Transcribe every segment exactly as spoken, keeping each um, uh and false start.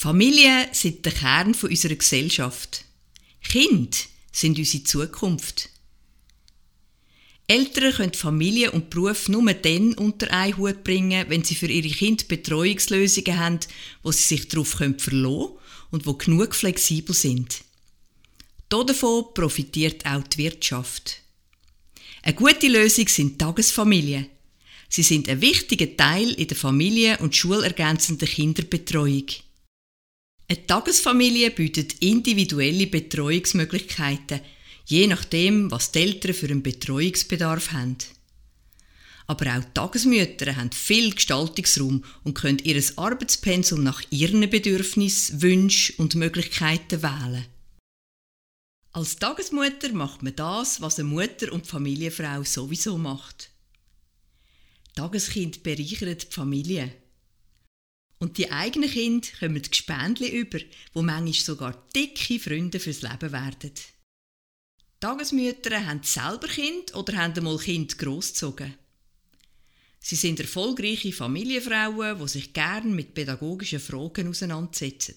Familien sind der Kern unserer Gesellschaft. Kinder sind unsere Zukunft. Eltern können Familie und Beruf nur dann unter einen Hut bringen, wenn sie für ihre Kinder Betreuungslösungen haben, wo sie sich darauf verlassen können und die genug flexibel sind. Davon profitiert auch die Wirtschaft. Eine gute Lösung sind Tagesfamilien. Sie sind ein wichtiger Teil in der Familie- und schulergänzenden Kinderbetreuung. Eine Tagesfamilie bietet individuelle Betreuungsmöglichkeiten, je nachdem, was die Eltern für einen Betreuungsbedarf haben. Aber auch Tagesmütter haben viel Gestaltungsraum und können ihr Arbeitspensum nach ihren Bedürfnissen, Wünschen und Möglichkeiten wählen. Als Tagesmutter macht man das, was eine Mutter und Familienfrau sowieso macht. Tageskind bereichern die Familie. Und die eigenen Kinder kommen Gespendli über, wo manchmal sogar dicke Freunde fürs Leben werden. Tagesmütter haben selber Kinder oder haben einmal Kinder grossgezogen. Sie sind erfolgreiche Familienfrauen, die sich gern mit pädagogischen Fragen auseinandersetzen.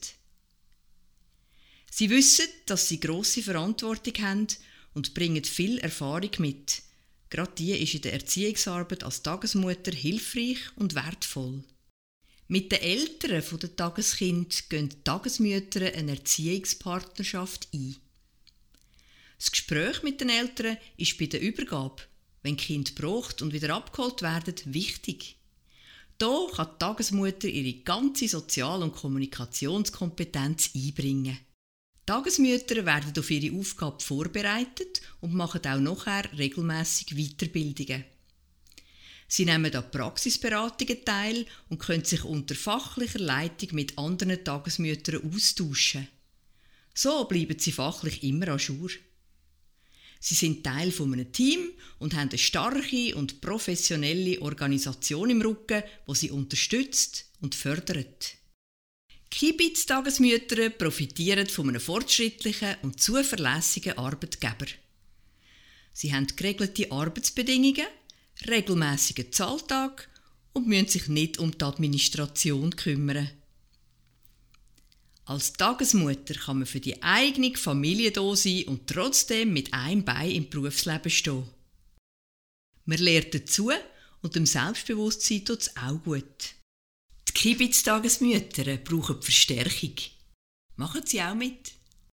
Sie wissen, dass sie grosse Verantwortung haben und bringen viel Erfahrung mit. Gerade die ist in der Erziehungsarbeit als Tagesmutter hilfreich und wertvoll. Mit den Eltern der Tageskinder gehen die Tagesmütter eine Erziehungspartnerschaft ein. Das Gespräch mit den Eltern ist bei der Übergabe, wenn die Kinder gebraucht und wieder abgeholt werden, wichtig. Hier kann die Tagesmutter ihre ganze Sozial- und Kommunikationskompetenz einbringen. Tagesmütter werden auf ihre Aufgabe vorbereitet und machen auch nachher regelmässig Weiterbildungen. Sie nehmen an Praxisberatungen teil und können sich unter fachlicher Leitung mit anderen Tagesmüttern austauschen. So bleiben sie fachlich immer à jour. Sie sind Teil von einem Team und haben eine starke und professionelle Organisation im Rücken, die sie unterstützt und fördert. Kibitz-Tagesmütter profitieren von einem fortschrittlichen und zuverlässigen Arbeitgeber. Sie haben geregelte Arbeitsbedingungen, regelmäßigen Zahltag und müssen sich nicht um die Administration kümmern. Als Tagesmutter kann man für die eigene Familie da sein und trotzdem mit einem Bein im Berufsleben stehen. Man lernt dazu und dem Selbstbewusstsein tut es auch gut. Die Kibitz-Tagesmütter brauchen Verstärkung. Machen Sie auch mit?